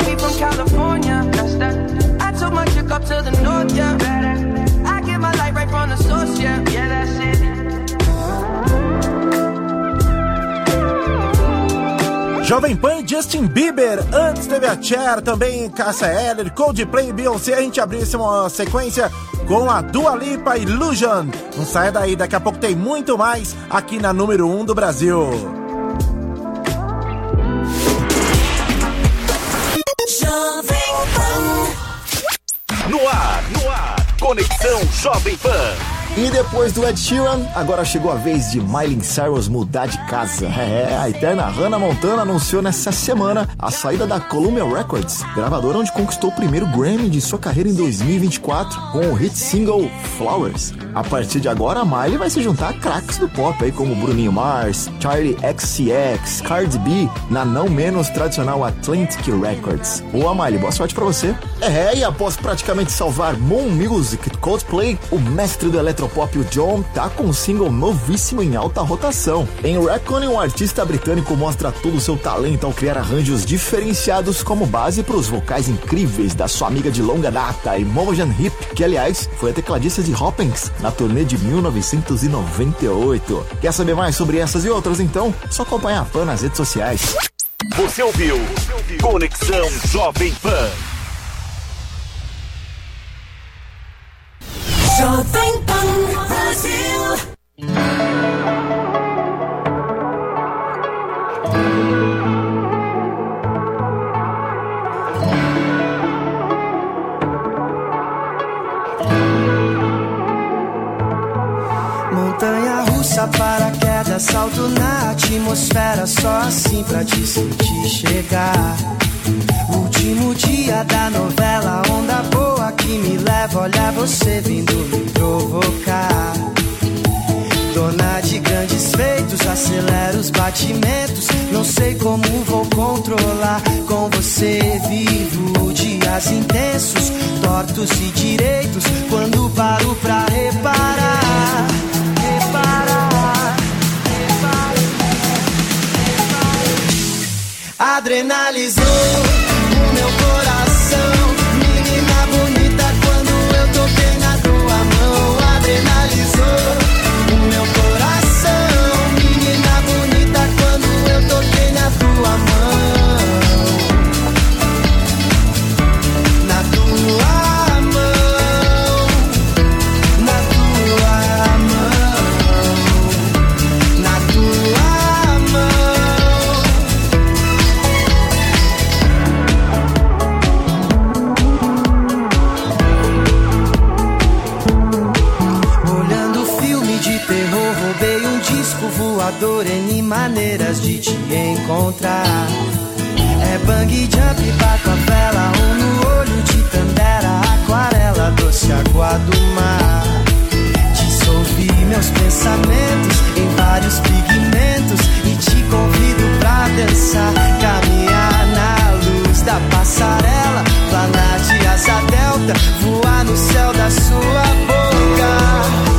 me from California. That's that. I took my chick up to the north, yeah. I get my light right from the source, yeah. Yeah, that's it. Jovem Pan e Justin Bieber, antes teve a Cher, também Cássia Eller, Coldplay e Beyoncé. A gente abriu uma sequência com a Dua Lipa e Illusion. Não saia daí, daqui a pouco tem muito mais aqui na número 1 do Brasil. Jovem Pan. No ar, Conexão Jovem Pan. E depois do Ed Sheeran, agora chegou a vez de Miley Cyrus mudar de casa. A eterna Hannah Montana anunciou nessa semana a saída da Columbia Records, gravadora onde conquistou o primeiro Grammy de sua carreira em 2024 com o hit single Flowers. A partir de agora, a Miley vai se juntar a craques do pop aí como Bruninho Mars, Charli XCX, Cardi B, na não menos tradicional Atlantic Records. Boa, Miley, boa sorte pra você. E após praticamente salvar Moon Music Coldplay, o mestre do eletropop, o John, tá com um single novíssimo em alta rotação. Em Reckoning, o artista britânico mostra todo o seu talento ao criar arranjos diferenciados como base para os vocais incríveis da sua amiga de longa data, Imogen Heap, que aliás foi a tecladista de Hopkins na turnê de 1998. Quer saber mais sobre essas e outras então? Só acompanhar a Pan nas redes sociais. Você ouviu Conexão Jovem Pan. Jovem Pan Brasil. Montanha-russa, paraquedas, salto na atmosfera, só assim pra te sentir chegar. Último dia da novela, onda boa que me leva, olha você vindo me provocar. Dona de grandes feitos, acelera os batimentos, não sei como vou controlar. Com você vivo dias intensos, tortos e direitos, quando paro pra reparar. Adrenalizou o meu coração, menina bonita, quando eu toquei na tua mão. Adrenalizou o meu coração, menina bonita, quando eu toquei na tua mão. Na tua mão, na tua mão, na tua mão. Roubei um disco voador, N maneiras de te encontrar. É bang jump, bato a vela, um no olho de tandera, aquarela, doce água do mar. Dissolvi meus pensamentos em vários pigmentos e te convido pra dançar, caminhar na luz da passarela, planar de asa delta, voar no céu da sua boca.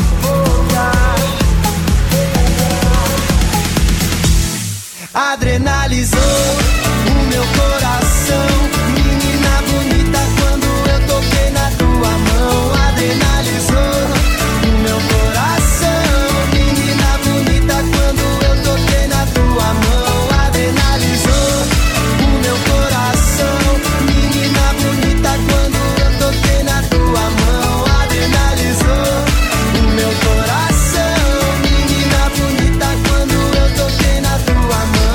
Adrenalizou o meu coração, menina bonita, quando eu toquei na tua mão. Adrenalizou o meu coração, menina bonita, quando eu toquei na tua mão. Adrenalizou o meu coração, menina bonita, quando eu toquei na tua mão. Adrenalizou o meu coração, menina bonita, quando eu toquei na tua mão.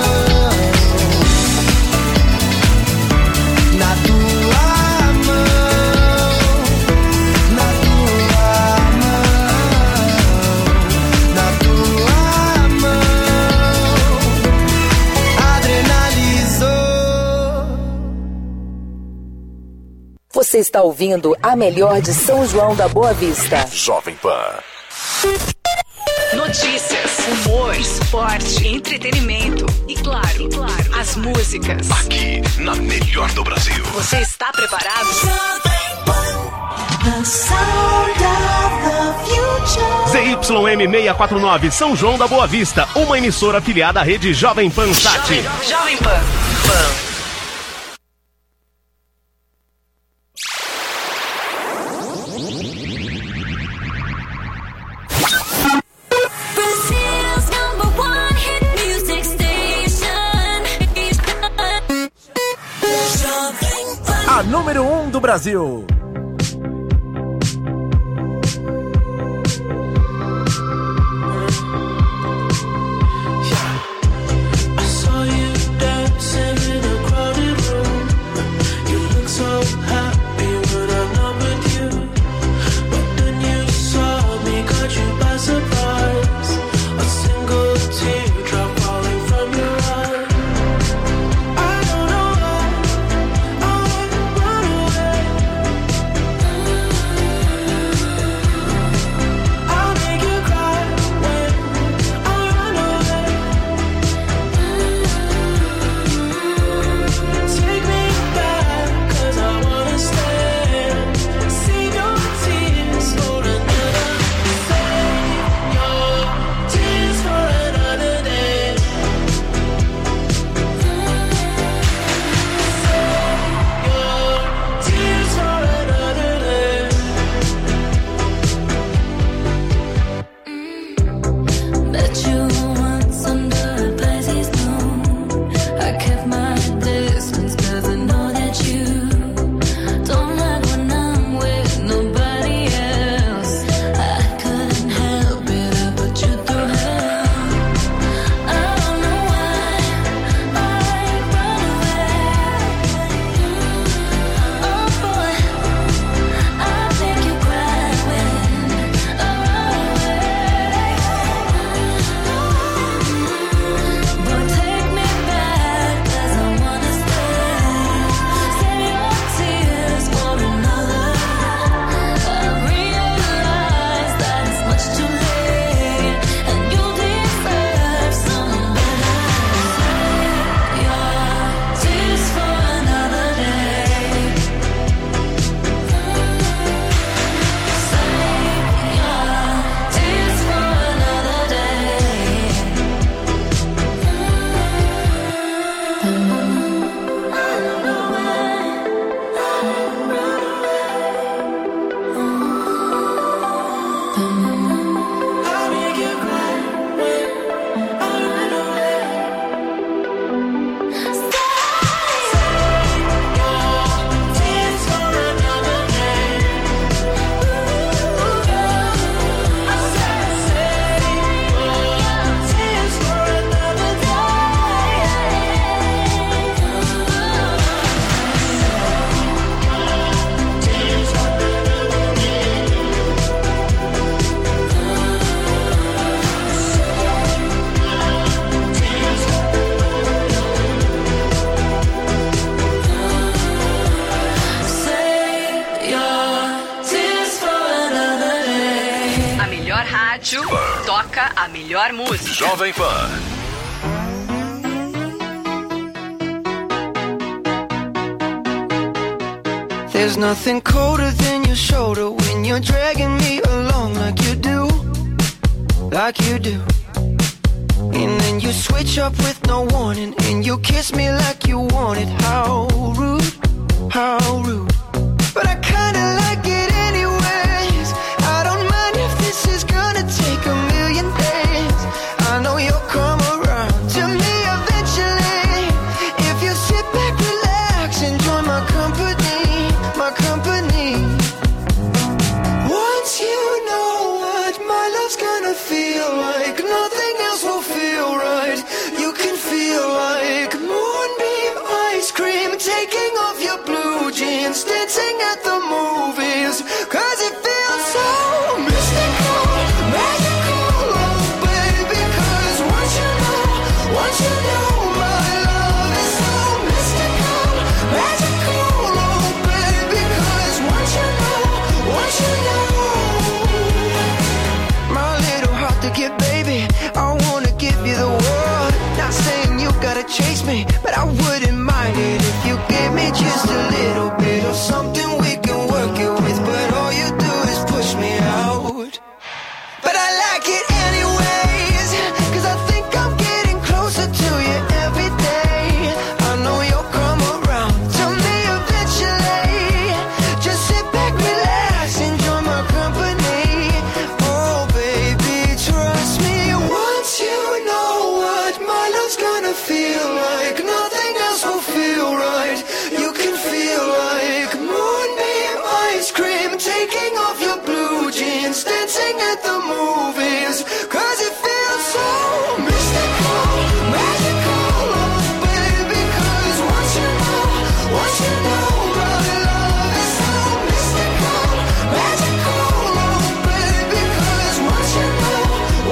Você está ouvindo a melhor de São João da Boa Vista. Jovem Pan. Notícias, humor, esporte, entretenimento e claro, as músicas. Aqui na melhor do Brasil. Você está preparado? The sound of the future. ZYM 649, São João da Boa Vista, uma emissora afiliada à rede Jovem Pan Sat. Jovem Pan. do Brasil. Toca a melhor música. Jovem Pan. There's nothing colder than your shoulder when you're dragging me along like you do, like you do. And then you switch up with no warning and you kiss me like you want it. How rude, how rude. But I kinda like it anyways. I don't mind if this is gonna take a million days. I know you'll come around to me eventually. If you sit back, relax, enjoy my company, my company. Once you know what my love's gonna feel like, nothing else will feel right. You can feel like moonbeam ice cream, taking off your blue jeans, dancing at the movies, 'cause it feels so mystical, magical, oh baby. 'Cause once you know my love is so mystical, magical, oh baby. 'Cause once you know my little heart to get, baby, I wanna give you the world. Not saying you gotta chase me, but I wouldn't mind it if you give me just a little bit of something we can work it with. But all you do is push me out. But I like it anyways, 'cause I think I'm getting closer to you every day. I know you'll come around to me eventually. Just sit back, relax, enjoy my company. Oh baby, trust me. Once you know what my love's gonna feel like, nothing else will feel right. You can feel groove is, 'cause it feels so mystical, magical, oh baby, 'cause once you know, brother, love is so mystical, magical, oh baby, 'cause once you know,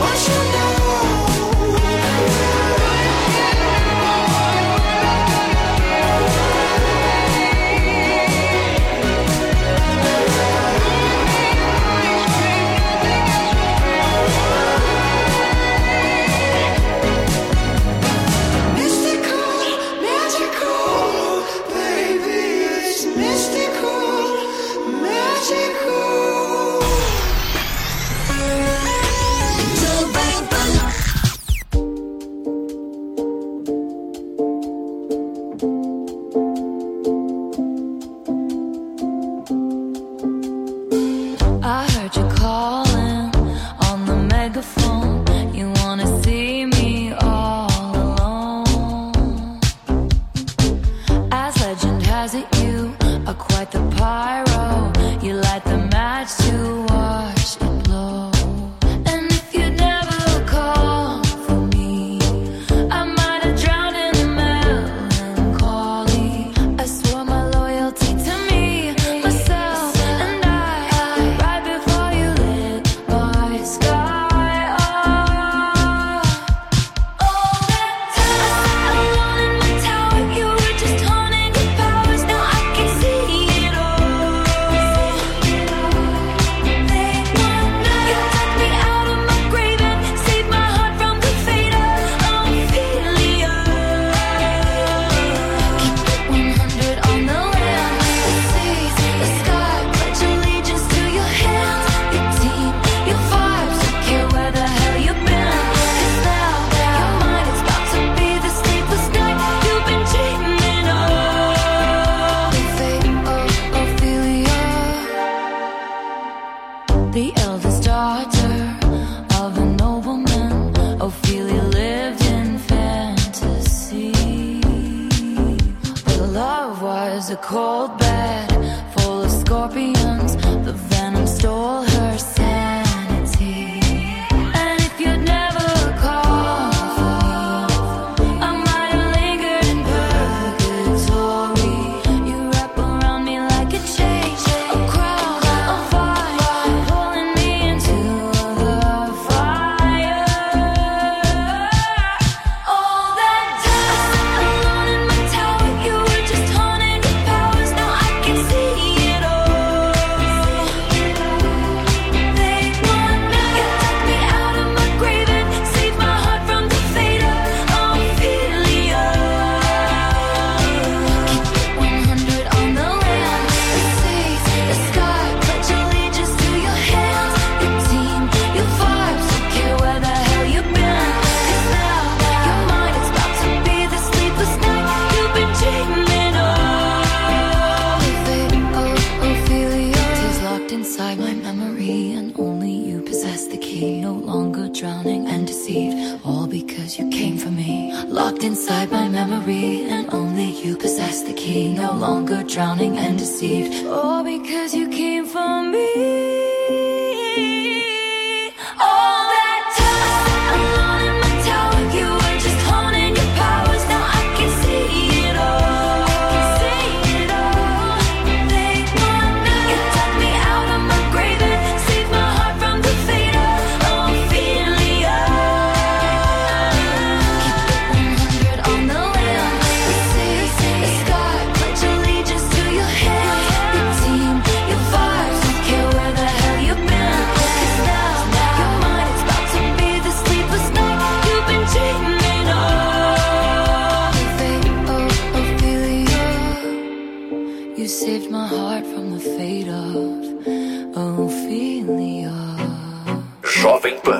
Jovem Pan.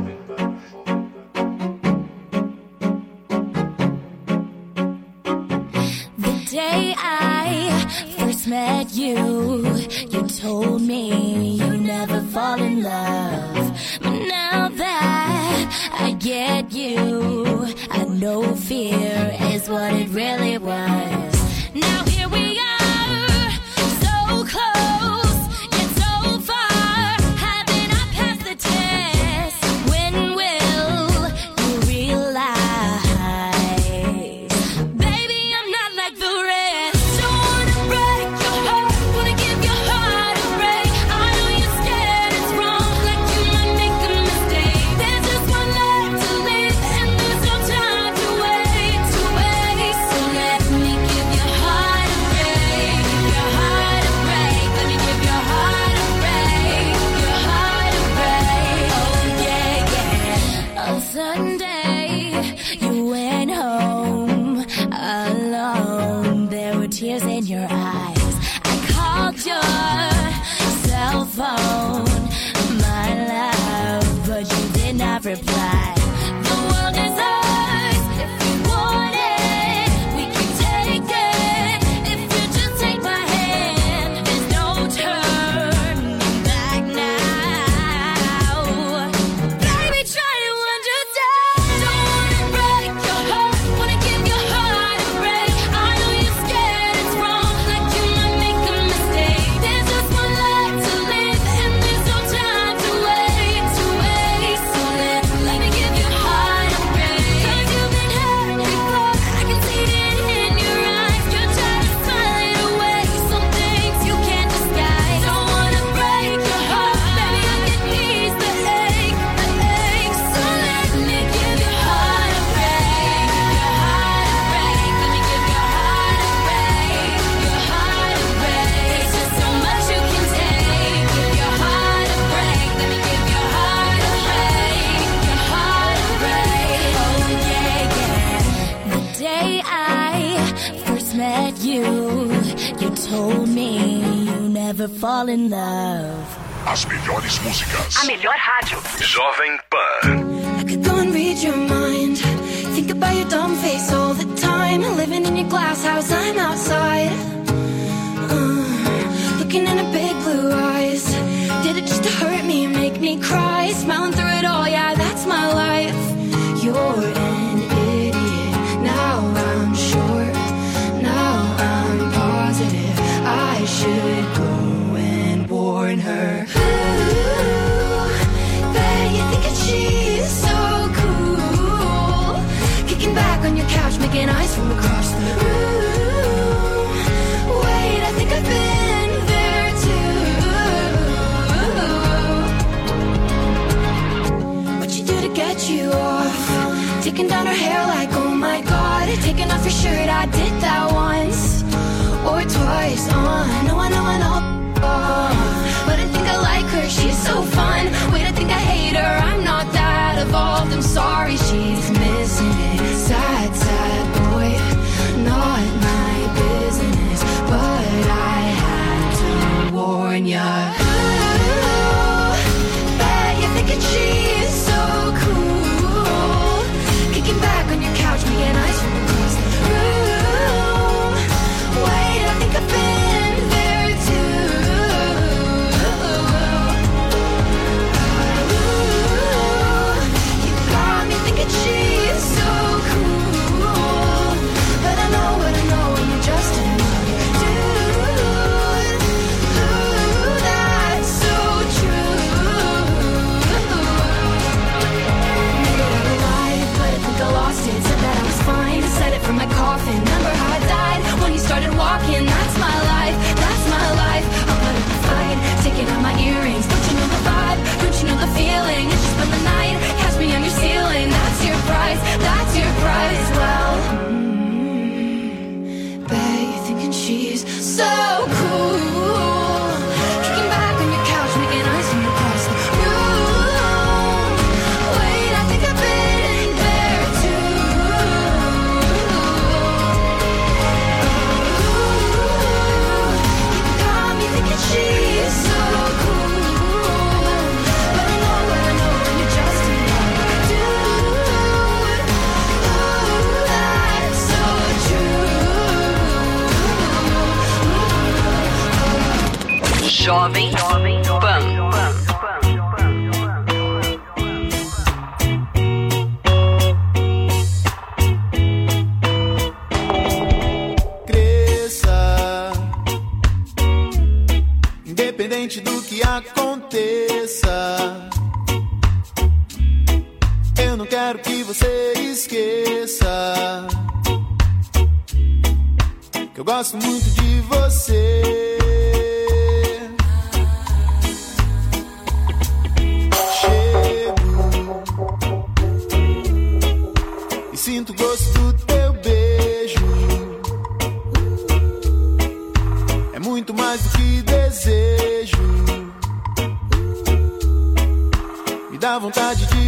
day I first met you, you told me you never fall in love. But now that I get you, I know fear is what it really was. Now here we are, so close, yet so far. Haven't I passed the test? reply. The world is ours if we want it. We can take it if you just take my hand. There's no turning back now. Baby, try to understand. Don't wanna break your heart, wanna give your heart a break. I know you're scared it's wrong, like you might make a mistake. There's just one life to live, and there's no time to wait, to waste. So let me give your heart a break. 'Cause you've been hurt before, I can see it in your eyes. You're trying to smile it away, some things you can't disguise. Don't wanna break your heart, baby, I can ease the ache. So let me give your heart a break. Your heart a break, let me give your heart a break. Your heart a break, there's just so much you can take. Give your heart a break, let me give your heart a break. Your heart a break, oh yeah, yeah. The day I first met you, you told me you never fall in love. As melhores músicas. A melhor rádio. Jovem Pan. I could go and read your mind. Think about your dumb face all the time. Living in your glass house, I'm outside. Looking in her big blue eyes. Did it just to hurt me, make me cry? Smiling through it all, yeah, that's my life. You're an idiot. Now I'm sure. Now I'm positive. I should go and warn her. Ooh, bet you think that she's so cool. Kicking back on your couch, making eyes from across the room. Wait, I think I've been there too. What you do to get you off? Taking down her hair like, oh my god. Taking off your shirt, I did that once or twice. I know. But I think I like her, she's so fun. Wait, I think I hate her, I'm not that evolved. I'm sorry, she's missing it. Sad, sad boy, not my business. But I had to warn ya. Ooh, bet you're thinking she's so cool. Kicking back on your couch, making eyes from across the room. Wait, I think I've been there too. You got me thinking she's so cool. But I know what I know, and you're just another dude. Ooh, that's so true. Made it out alive, but I think I lost it. Said that I was fine, said it from my coffin. Remember how I died when you started walking? That's my life, that's my life. I'll put up a fight, taking out my earrings. Don't you know the vibe? Don't you know the feeling? It's just been the night, catch me on your ceiling. That's your price, that's your price. Well, bet you're thinking she's so cool. Kicking back on your couch, making eyes from across the room. Wait, I think I've been there too. You got me thinking she's so cool. But I know what I know, and you're just another dude. Ooh, that's so true. Jovem Pan. Cresça, independente do que aconteça. Eu não quero que você esqueça que eu gosto muito de você. Sinto o gosto do teu beijo. É muito mais do que desejo. Me dá vontade de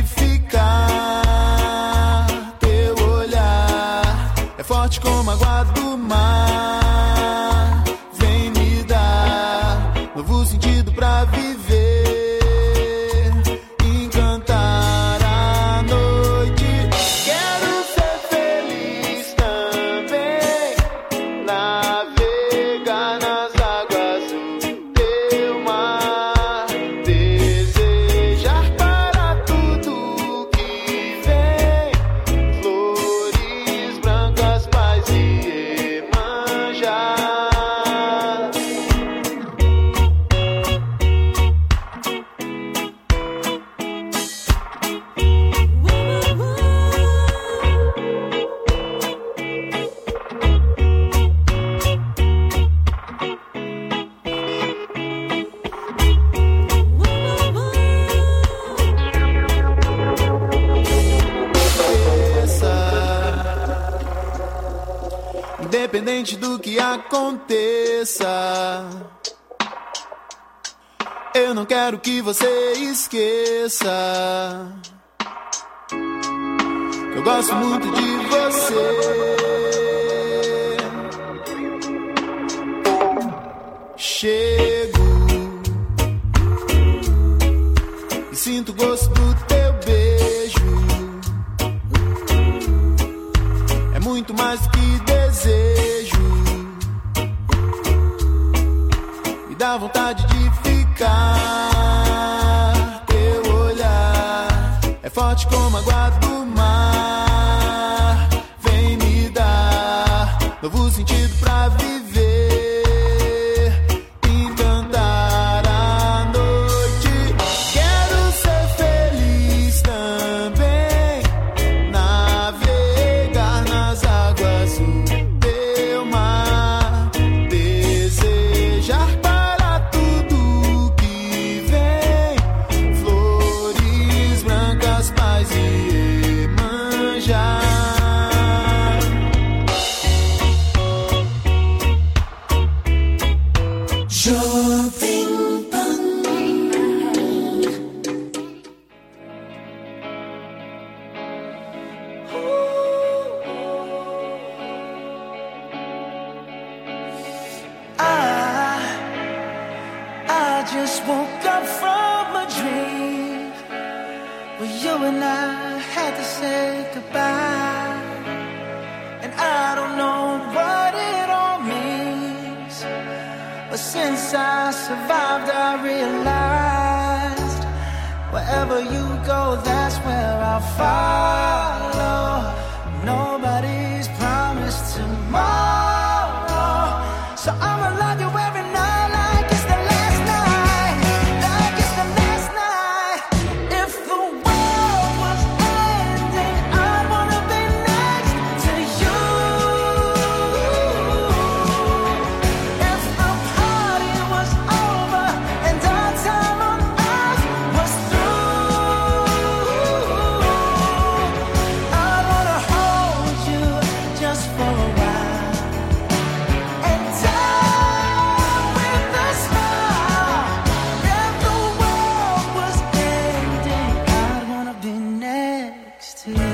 ficar. Teu olhar é forte como a água do mar. Vem me dar novo sentido pra viver. Encantar a independente do que aconteça. Eu não quero que você esqueça. Eu gosto muito de você. Chego e sinto o gosto do teu beijo. É muito mais do que desejo. Me dá vontade de ficar. Teu olhar é forte como a água do mar. Vem me dar novo sentido pra viver. Since I survived, I realized wherever you go, that's where I'll follow. Nobody's promised tomorrow, so I'ma love you every night like it's the last night, like it's the last night. If the world was ending, I'd wanna be next to you. If the party was over and our time on earth was through, I'd wanna hold you just for a while and die with a smile. If the world was ending, I'd wanna be next to you.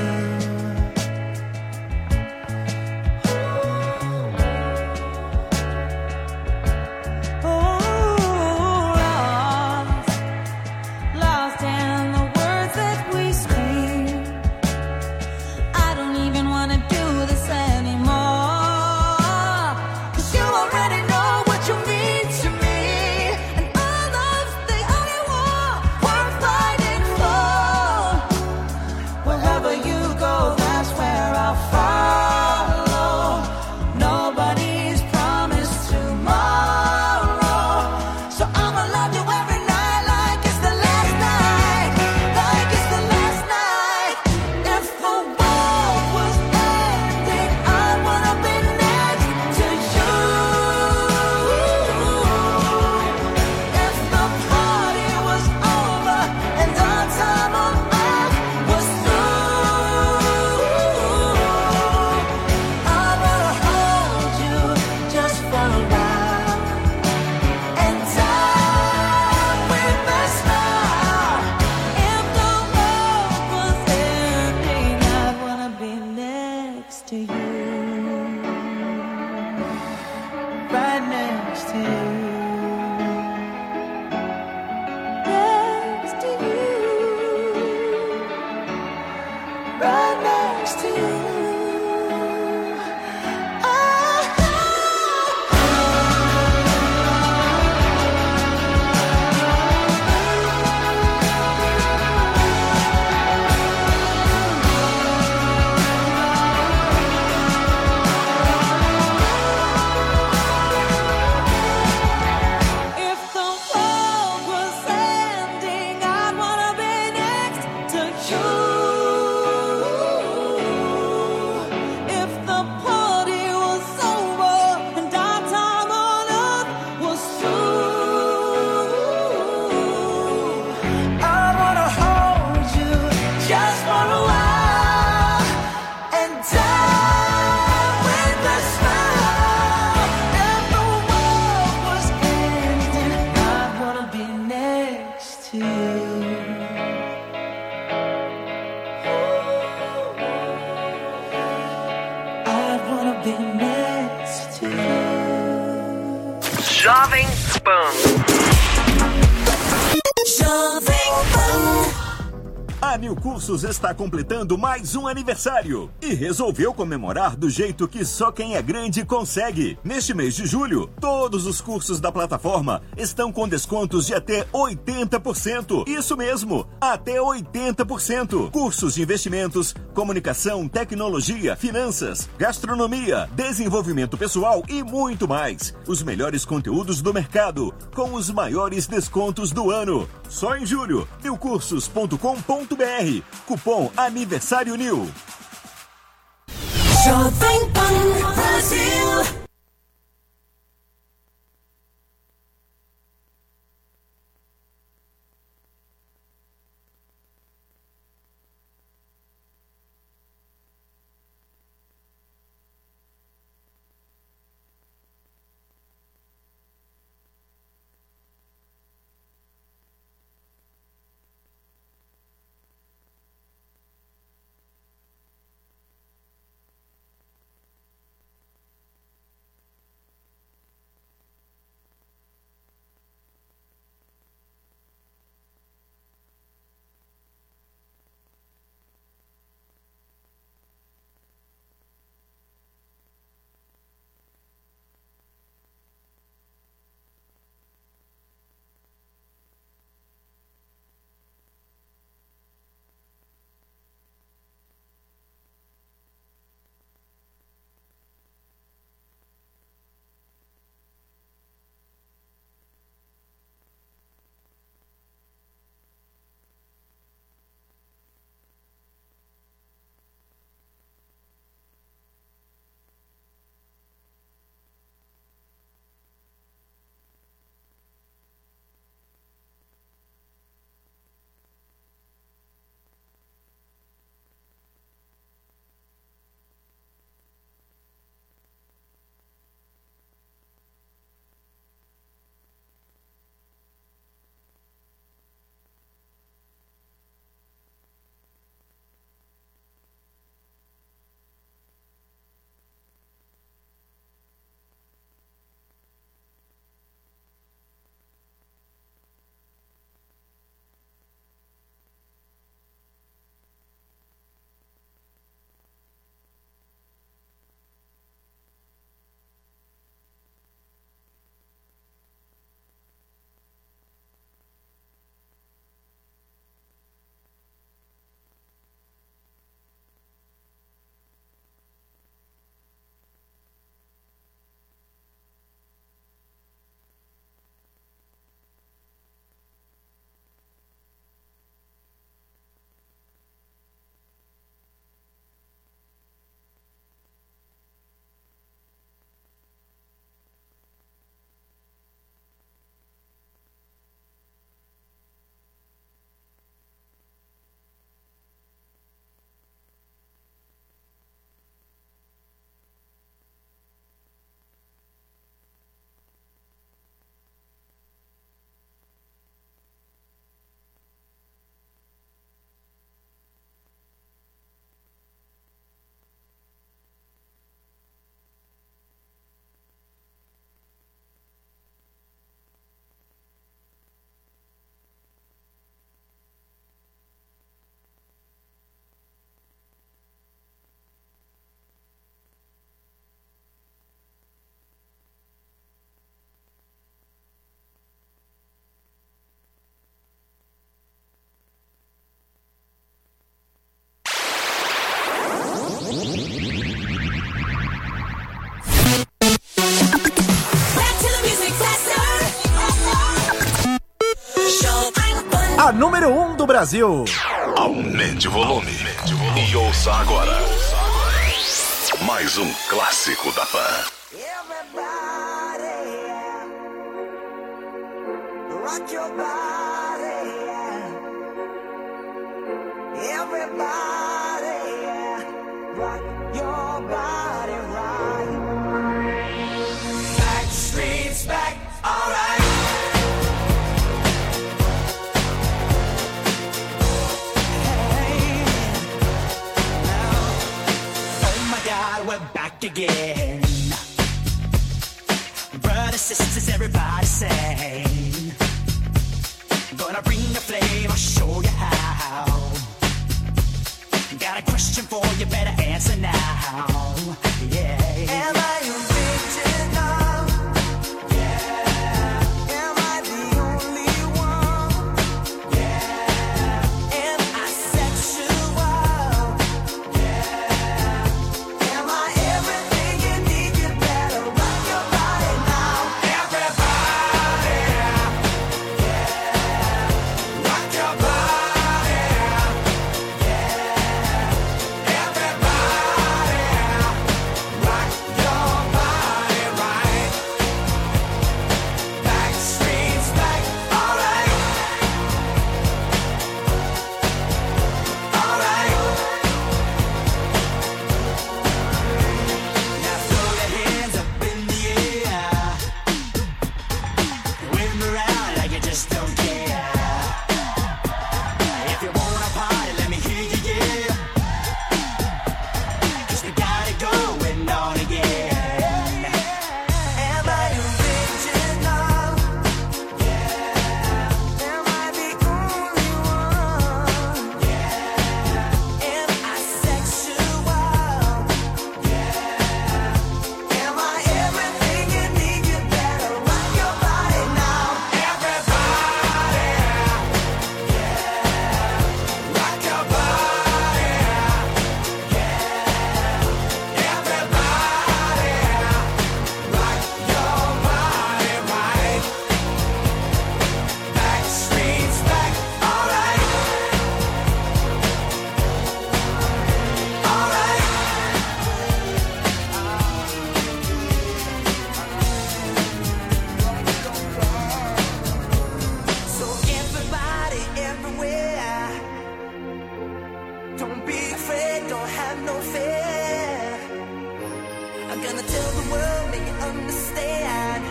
Lost in the words that we scream. I don't even wanna do this anymore, 'cause you already know what you mean to me, and all love's the only war worth fighting for. Wherever you go, that's where I'll follow. Nobody's promised tomorrow, so I'ma love you every night like it's the last night, like it's the last night. If the world was ending, I'd wanna be next to you. If the party was over and our time on earth was through, I'd wanna hold you just for a while and die with a smile. If the world was ending, I'd wanna be next to you, right next to you, next to you, right next to you. If the world was ending, I'd wanna be next to you. If the party was over and our time on earth was through, I'd wanna hold you just for a while and die with a smile. Jovem Pan. Jovem Pan. A New Cursos está completando mais um aniversário e resolveu comemorar do jeito que só quem é grande consegue. Neste mês de julho, todos os cursos da plataforma estão com descontos de até 80%. Isso mesmo, até 80%. Cursos de investimentos, comunicação, tecnologia, finanças, gastronomia, desenvolvimento pessoal e muito mais. Os melhores conteúdos do mercado, com os maiores descontos do ano. Só em julho, newcursos.com.br. Cupom Aniversário New. Jovem Pan Brasil. A número 1 do Brasil. Aumente o volume e ouça agora mais um clássico da Pan. Rock your body, everybody, rock your body right. Back streets back, alright. Hey, now, oh my God, we're back again. Brothers, sisters, everybody. got a question for you, better answer now. Yeah. Am I original? Yeah. Am I the only one? Yeah. Am I sexual? Yeah. Am I everything you need? You better rock your body now. Everybody, yeah. Rock your body, yeah. Everybody, rock your body right. Backstreet's back, alright. Alright. Now throw your hands up in the air. Wave 'em around like you just don't care. If you wanna party, let me hear you, yeah. 'Cause we got it going on again. Am I original? Yeah. Am I the only one? Yeah. Am I sexual? Yeah. Am I everything you need? You better rock your body now. Everybody, yeah. Rock your body, yeah. Everybody, rock your body right. Backstreet's back, alright. Alright. So everybody, everywhere, don't be afraid, don't have no fear. I'm gonna tell the world, make it understand.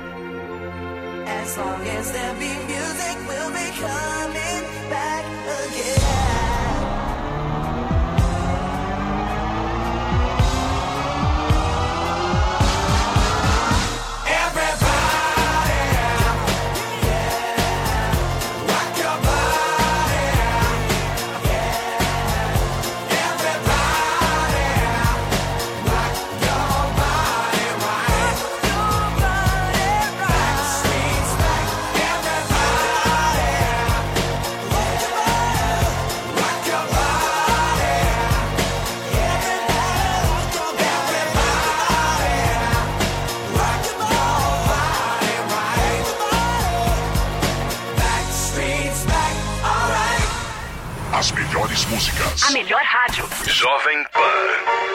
As long as there be music, we'll be coming back again. Everybody, yeah, rock your body, yeah. Everybody, rock your body right. Backstreet's back. Everybody, rock your body, Backstreet's back, alright. As melhores músicas. A melhor rádio. Jovem Pan.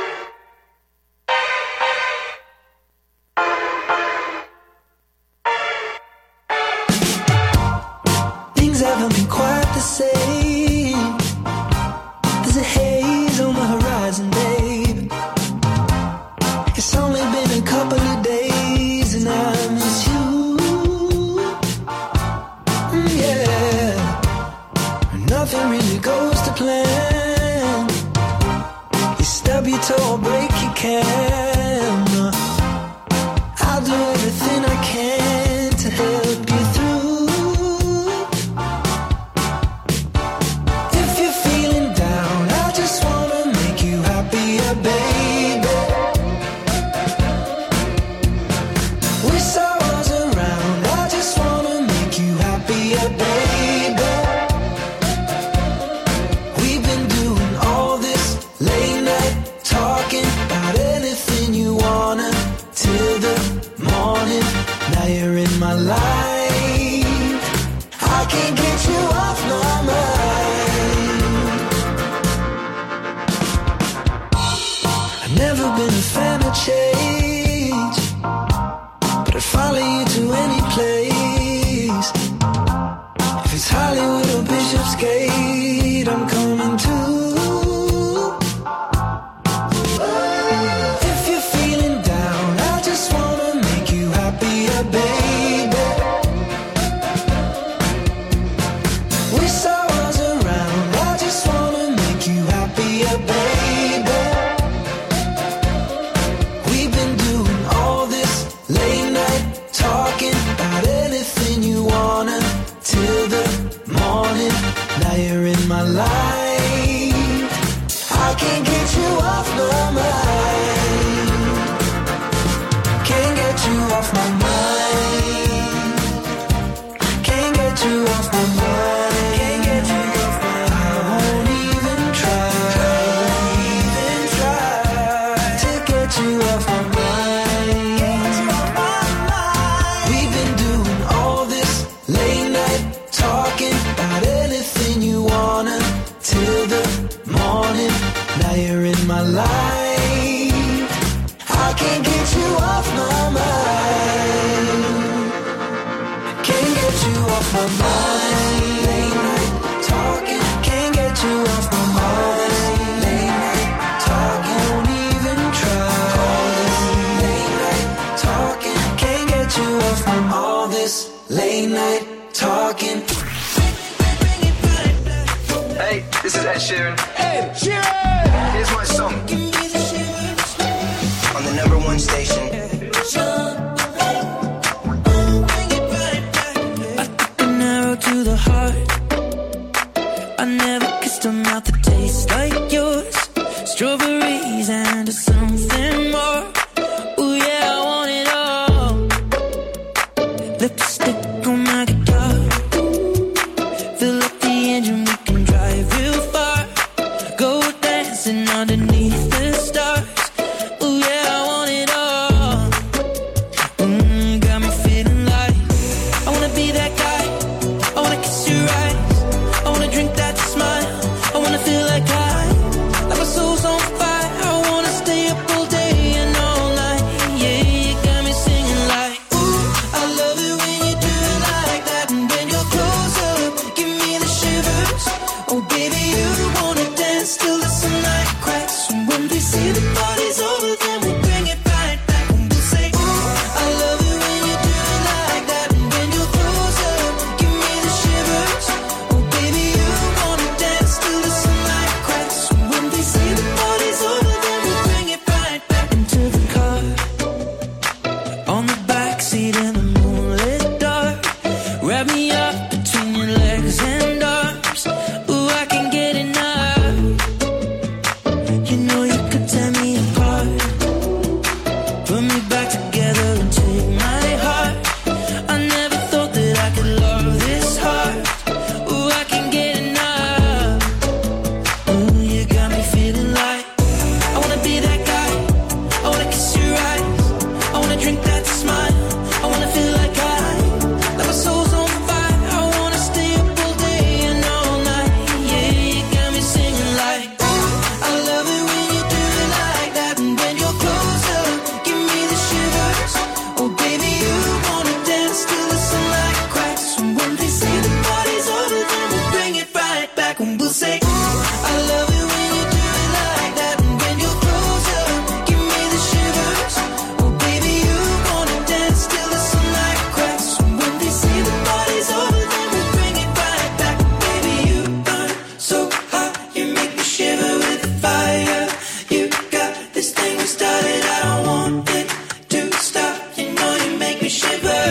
Things haven't been quite the same. There's a haze on the horizon, babe. It's only been a couple of days and I miss you. Yeah. Nothing really goes to plan. You stub your toe or break your can. I'll do everything I can to help you through. If you're feeling down, I just wanna make you happier, baby. Wish I was around, I just wanna make you happier, baby. We've been doing all this late night talking about anything you wanna till the morning. Now you're in my life, I can't get you off my mind. I've never been a fan of change, but I'd follow you to any place. If it's Hollywood or Bishopsgate, I'm coming too. If you're feeling down, I just wanna make you happier, baby. Wish I was around, I just wanna make you happier, baby. We've been doing all this late night talking about anything you wanna till the morning. Now you're in my life, I can't get you off my mind. Can't get you off my mind. Can't get you off my mind. Can't get you off my mind. I won't even try to get you off my mind. We've been doing all this late night talking about anything you wanna till the morning. Now you're in my life. I can't get you off my mind. Can't get you off my mind. Late night talking. Can't get you off my mind. Late night talking. Won't even try. Late night talking. Can't get you off my mind. All this late night talking. Hey, this is Ed Sheeran. Ed Sheeran! Here's my song. On the number one station. I took an arrow to the heart. I never kissed a mouth that tastes like yours. Strawberries and something more. Ooh yeah, I want it all. Lipstick on my guitar. Fill up the engine, we can drive real far. Go dancing underneath the stars. Ooh yeah, I want it all. Got me feeling like I wanna be that guy. I wanna kiss your eyes. I wanna drink that smile. I wanna feel like like my soul's on fire. I wanna stay up all day and all night. Yeah, you got me singing like, ooh, I love it when you do it like that. And when you're close up, give me the shivers. Oh baby, you wanna dance till the sunlight cracks. And when we see the party's over, then we bring it right back. And we'll say, ooh, I love it when you do it like that. And when you're close up, give me the shivers. Oh baby, you wanna dance till the sunlight cracks. And when we see the party's over, then we bring it right back into the car. On the backseat in the moonlit dark. Wrap me up between your legs and arms. Ooh, I can get enough. You know you could tear me apart. Put me back together and take my heart. I never thought that I could love this hard. Ooh, I can get enough. Ooh, you got me feeling like I wanna be that guy. I wanna kiss your eyes. I wanna drink that smile. I wanna feel like like my soul's on fire. I wanna stay up all day and all night. Yeah, you got me singing like, ooh, I love it when you do it like that. And when you're close up, give me the shivers. Oh baby, you wanna dance till the sunlight cracks. And when they say the party's over, then we'll bring it right back. And we'll say, ooh, I love it when you do it like that. And when you're close up, give me the shivers. Oh baby, you wanna dance till the sunlight cracks. And when they say the party's over, then we'll bring it right back. Baby, you burn so hot, you make me shiver with the fire. You got this thing we started, I don't want it to stop. You know you make me shiver.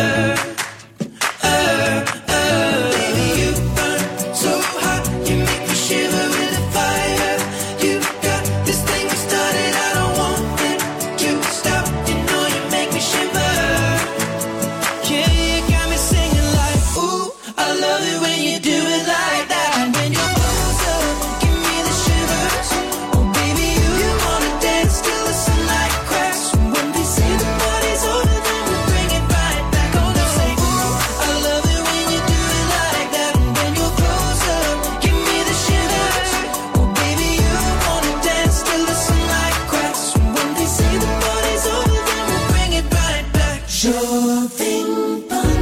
Baby, you burn so hot, you make me shiver with the fire. You got this thing we started, I don't want it to stop. You know you make me shiver. Yeah, you got me singing like, ooh, I love it when you do it like that. And when you're close up, give me the shivers. Oh baby, you wanna dance till the sunlight cracks. And when they say the party's over, then we bring it right back. Oh no, say, ooh, I love it when you do it like that. And when you're close up, give me the shivers. Oh baby, you wanna dance till the sunlight cracks. And when they say the party's over, then we bring it right back. Jovem Pan.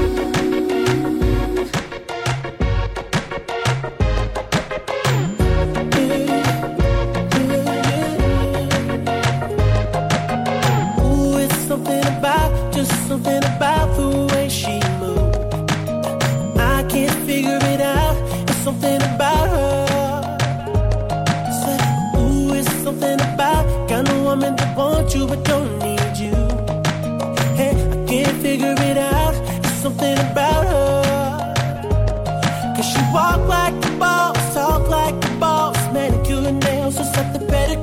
Ooh, it's something about, just something about the way she moves. I can't figure it out. It's something about her. Say, ooh, it's something about kind of woman that wants you but don't need you. Hey, I can't figure it out. It's something about her. 'Cause she walk like the boss, talk like the boss, manicure and nails, just like the pedicure.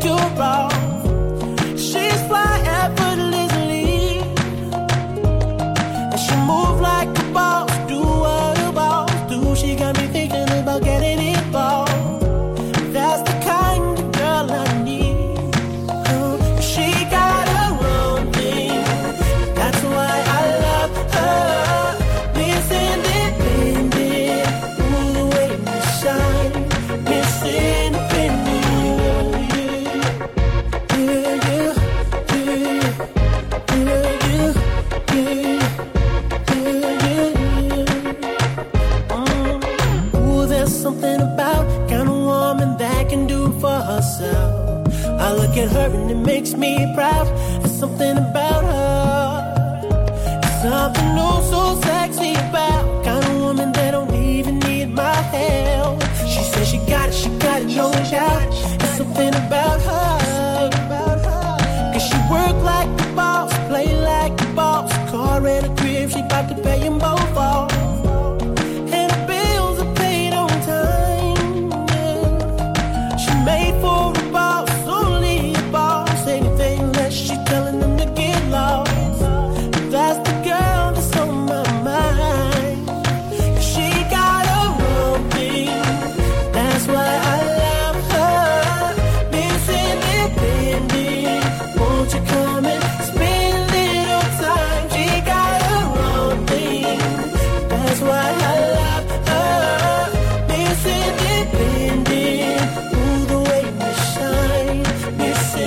herself. I look at her and it makes me proud. There's something about her. It's something new, so sexy about. Kind of woman that don't even need my help. She says she got it, no doubt. There's something about her. Cause she work like the boss, play like the boss. Car and a crib, she bout to pay them both off. And the bills are paid on time, yeah. She made for the boss, only a boss. Anything less, she telling them to get lost. That's the girl that's on my mind. She got a real thing, that's why I love her. Miss Independent, won't you come and spend a little time? She got a real thing, that's why I love her. Miss Independent, ooh, the way you shine. Miss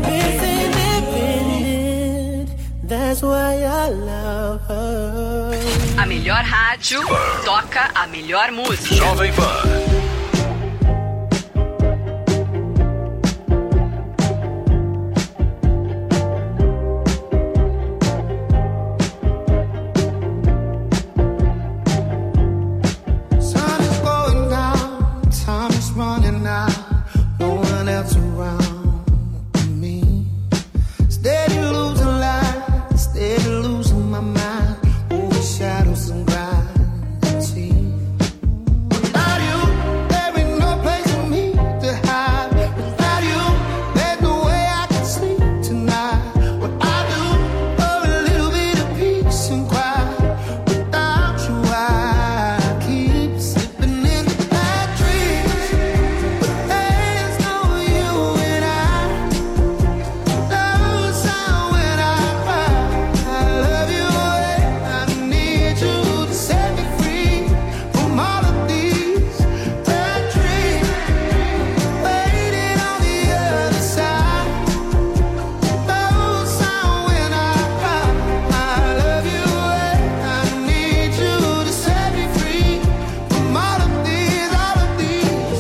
Independent, that's why I love her. A melhor rádio toca a melhor música. Jovem Pan. Sun is going down, time is running out. No one else around me. Steady losing light, steady losing my mind. Over shadows and gravity. Without you, there ain't no place for me to hide. Without you, there's no way I can sleep tonight. What I do for a little bit of peace and quiet. Without you, I keep slipping into bad dreams. But there's no you and I. No sound when I cry. I love you and I need you to set me free from all of these bad dreams. Waiting on the other side. No sound when I cry. I love you and I need you to set me free from all of these bad dreams.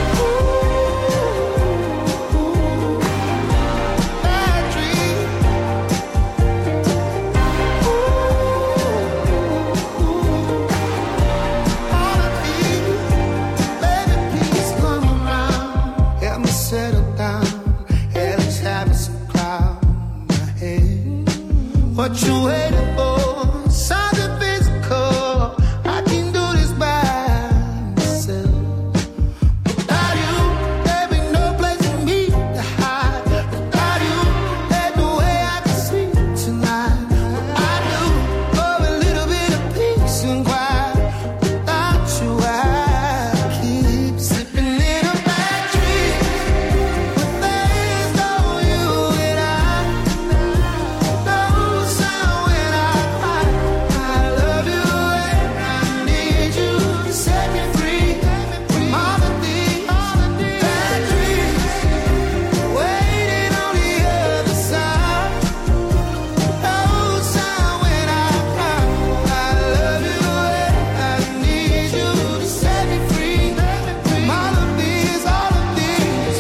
All of these, baby, please come around. Help me settle down. At least having some cloud in my head. What you waiting for? Something physical. I can do this by myself. Without you, there ain't no place for me to hide. Without you, there's no way I can sleep tonight. What I do for a little bit of peace and quiet. Without you, I keep slipping in a bad dream. But there's no you and I. No sound when I cry. I love you and I need you to set me free from all of these bad dreams. Waiting on the other side. No sound when I cry. I love you and I need you to set me free from all of these bad dreams.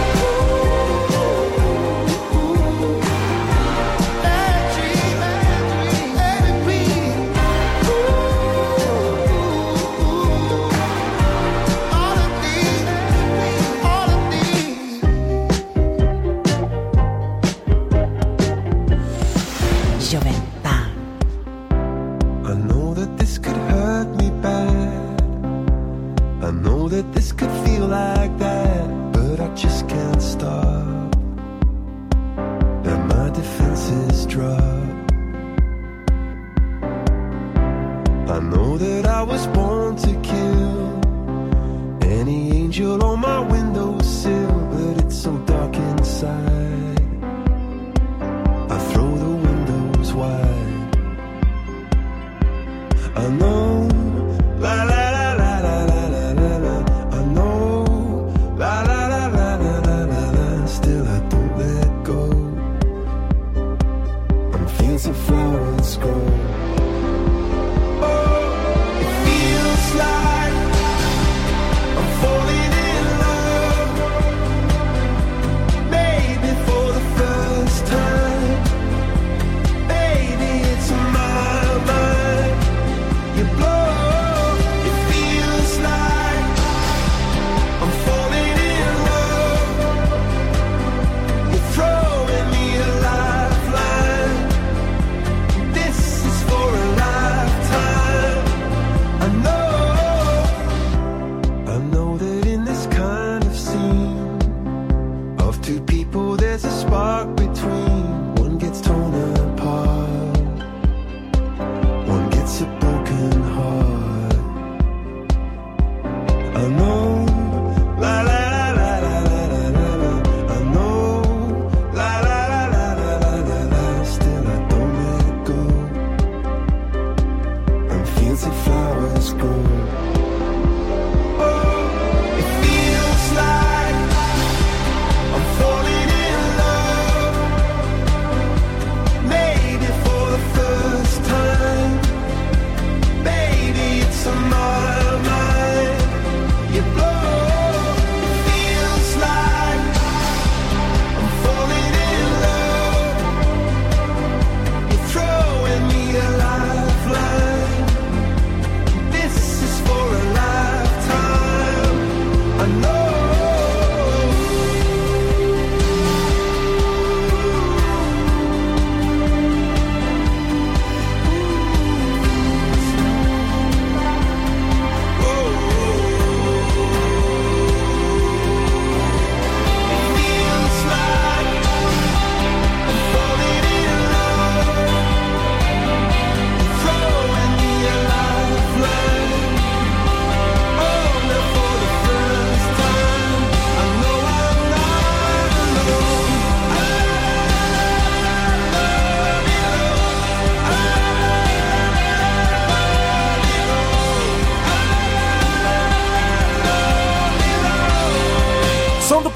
Baby, please. All of these. Jovem Pan. I know that this could hurt me bad. I know that this could feel like that, but I just can't stop. And my defenses drop. I know that I was born to kill any angel on my windowsill, but it's so dark inside. I throw the windows wide. I know, la la la la la la la la la. I know, la la la la la la la la.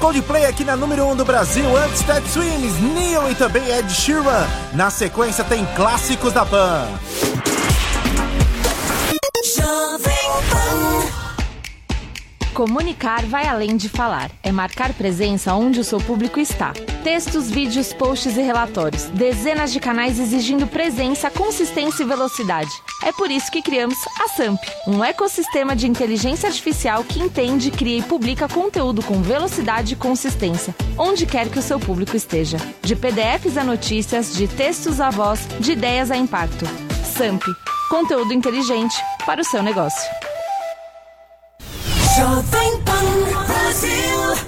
Coldplay aqui na número 1 do Brasil. Antes, Ted Swims, Neil e também Ed Sheeran. Na sequência tem clássicos da Pan. Comunicar vai além de falar. É marcar presença onde o seu público está. Textos, vídeos, posts e relatórios. Dezenas de canais exigindo presença, consistência e velocidade. É por isso que criamos a SAMP, um ecossistema de inteligência artificial que entende, cria e publica conteúdo com velocidade e consistência, onde quer que o seu público esteja. De PDFs a notícias, de textos a voz, de ideias a impacto. SAMP, conteúdo inteligente para o seu negócio. Jovem Pan Brasil.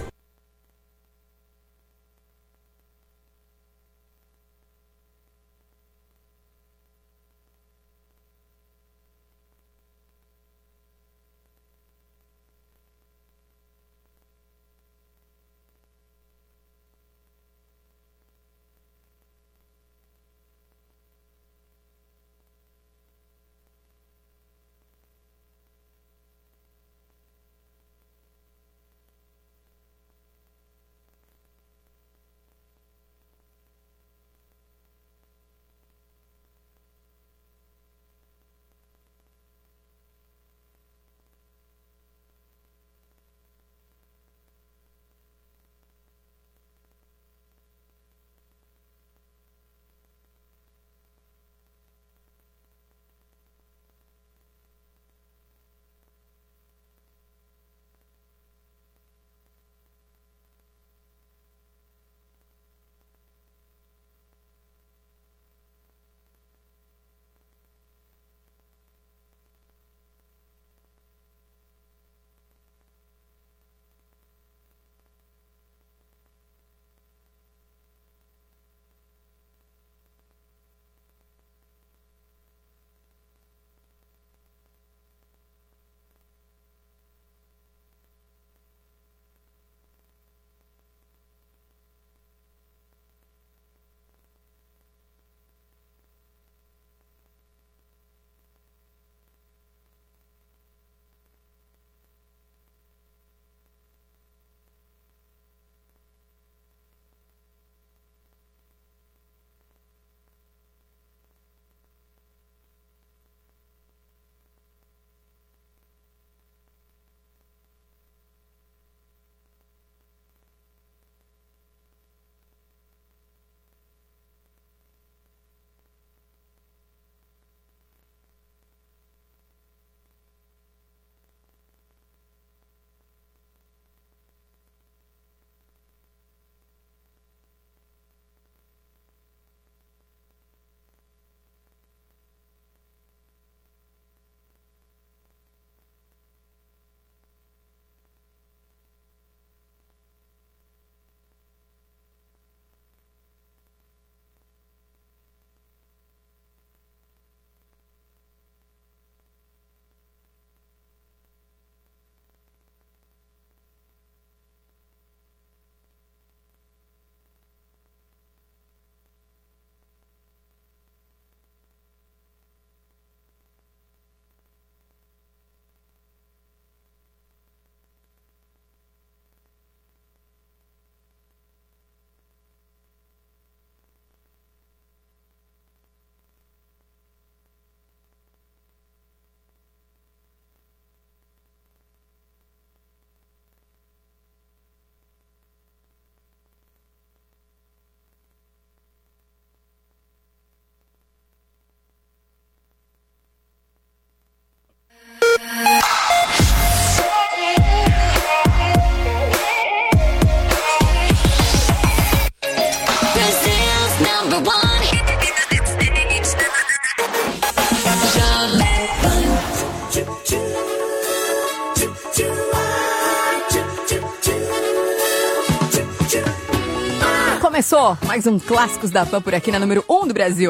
Começou mais um Clássicos da Pan por aqui na número 1 do Brasil.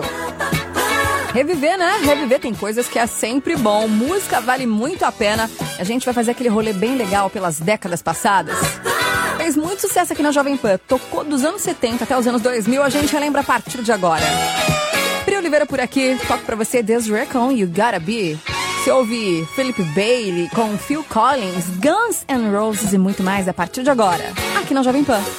Reviver, né? Reviver tem coisas que é sempre bom. Música vale muito a pena. A gente vai fazer aquele rolê bem legal pelas décadas passadas. Fez muito sucesso aqui na Jovem Pan. Tocou dos anos 70 até os anos 2000. A gente relembra a partir de agora. Pri Oliveira por aqui. Toco pra você Desiree com You Gotta Be. Você ouve Philip Bailey com Phil Collins, Guns N' Roses e muito mais a partir de agora. aqui na Jovem Pan.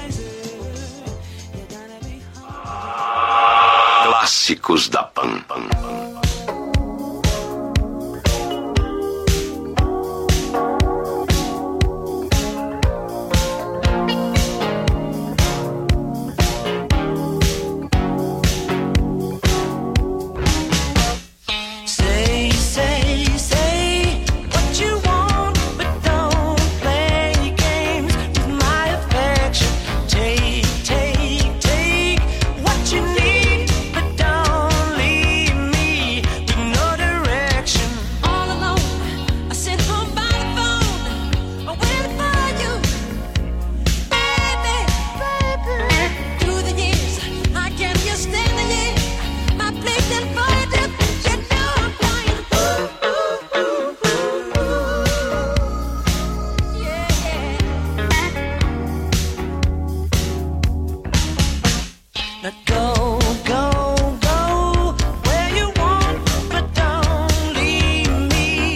Clássicos da Pan.